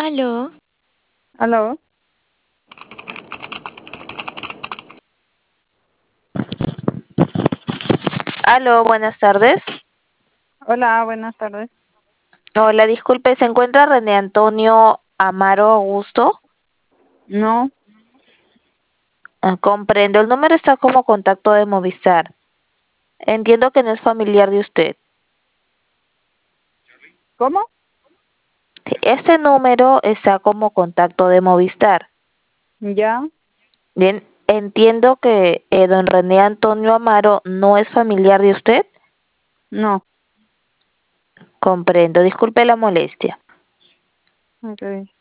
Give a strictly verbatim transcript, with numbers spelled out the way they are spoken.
Aló, Aló, Aló, buenas tardes. hola, buenas tardes. Hola, disculpe, ¿se encuentra René Antonio Amaro Augusto? No, Ah, comprendo, el número está como contacto de Movistar. Entiendo que no es familiar de usted. ¿cómo? Este número está como contacto de Movistar. Ya, Bien, entiendo que eh, don René Antonio Amaro no es familiar de usted. no. Comprendo, disculpe la molestia. Okay.